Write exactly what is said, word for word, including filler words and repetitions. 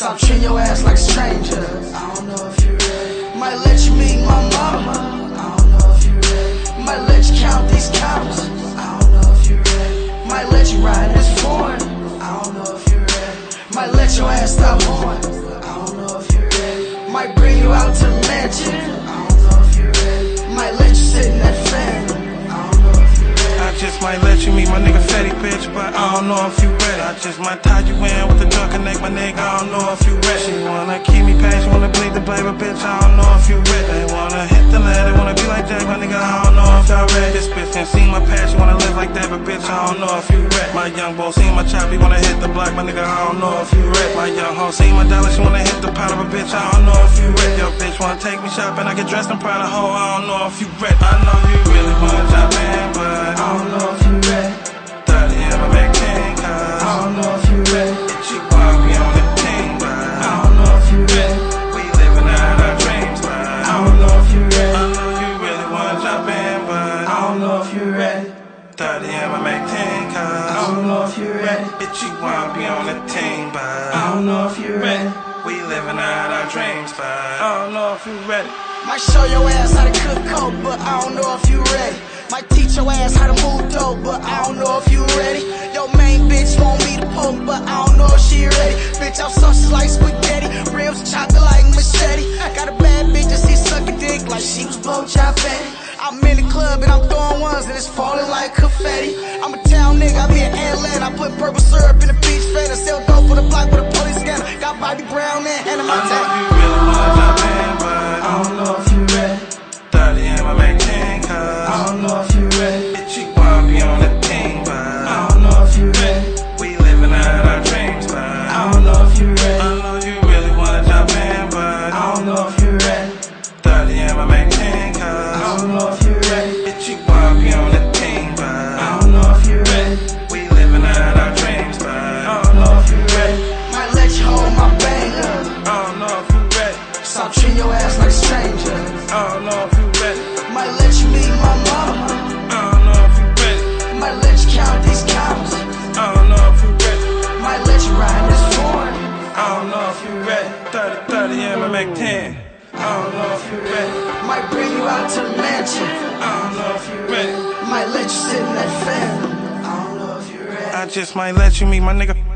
Stop treating your ass like a stranger. I don't know if you're ready. Might let you meet my mama. I don't know if you're ready. Might let you count these counts. I don't know if you're ready. Might let you ride this foreign. I don't know if you're ready. Might let your ass stop on. I don't know if you're ready. Might bring you out to the mansion. I don't know if you're ready. Might let you sit in that fan. I don't know if you're ready. I just might let you meet my nigga Fetty, bitch, but I don't know if you ready. I just might tie you in with the duck and neck, my nigga, I don't know if you ready. She wanna keep me patient, wanna bleed the blade, but bitch, I don't know if you ready. They wanna hit the lead, they wanna be like Jack, my nigga, I don't know if y'all ready. This bitch didn't see my passion, wanna live like that, but bitch, I don't know if you ready. My young boy seen my chop, he wanna hit the block, my nigga, I don't know if you ready. My young hoe seen my dollar, she wanna hit the powder, but bitch, I don't know if you ready. Yo, bitch wanna take me shopping, I get dressed in Prada, hoe, I don't know if you ready. I know you really wanna drop in, but I don't know if you ready. thirty M I make ten cause I don't know if you ready. It's you while we on the team, but I don't know if you ready. we living out our dreams, but I don't know if you ready. I know you really wanna jump in, but I don't know if you ready. thirty M I make ten cause I don't know if you ready. It's you while we on the team, but I don't know if you ready. we living out our dreams, but I don't know if you ready. Might show your ass how to cook coke, but I don't know if you ready. Might teach your ass how to move dope, but I don't know if you ready. Your main bitch want me to poke, but I don't know if she ready. Bitch, I'm sauces like spaghetti, rims chocolate like machete. Got a bad bitch that she sucking dick like she was blowjob fatty. I'm in the club and I'm throwing ones and it's falling like confetti. I'm a town nigga, I be in Atlanta. I put purple syrup in the beach fat. I sell dope for the block with a police scanner. Got Bobby Brown and Hannah I know Montana. you really wanna jump in, but I don't know if you ready. thirty M I make ten cause I don't know if you ready. it's you while we on the team, but I don't know if you ready. we living out our dreams, but I don't know if you ready. I know you really wanna jump in, but I don't know if you ready. thirty M I make ten cause I don't know if you ready. it's you while we on the team, but I don't know if you ready. we living out our dreams, but I don't know if you ready. Might let you hold my banger. I don't know if you ready. Stop treating your ass like a stranger. I don't know if you ready. Might let you meet my mama. I don't know if you ready. Might let you count these counts. I don't know if you ready. Might let you ride this foreign. I don't know if you ready. thirty, thirty M I make ten. I don't know if you ready. Might bring you out to the mansion. I don't know if you ready. Might let you sit in that fan. I don't know if you're ready. I just might let you meet my nigga